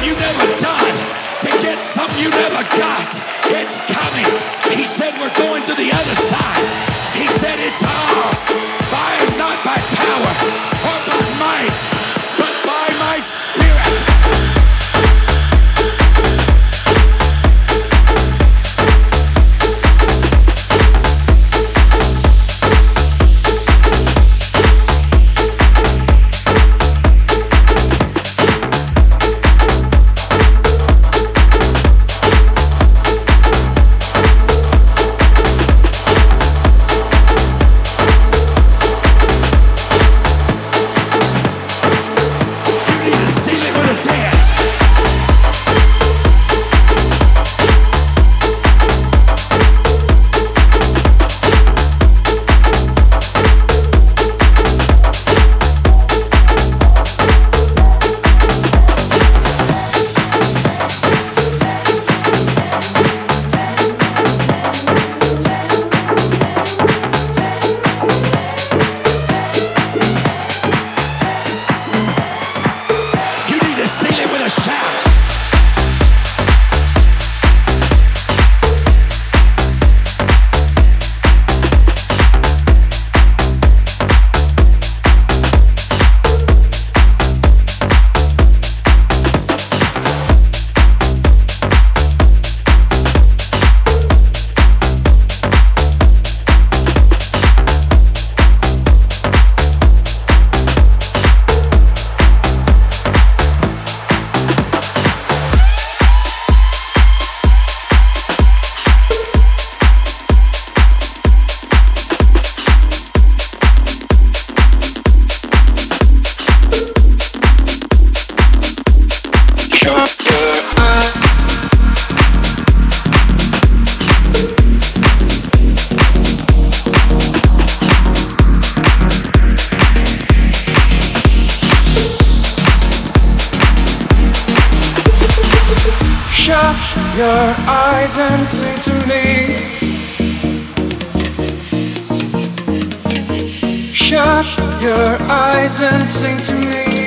you never done, to get something you never got. It's coming. He said we're going to the other side. He said it's all by not by power or by might, but by my spirit. Your eyes and sing to me. Shut your eyes and sing to me.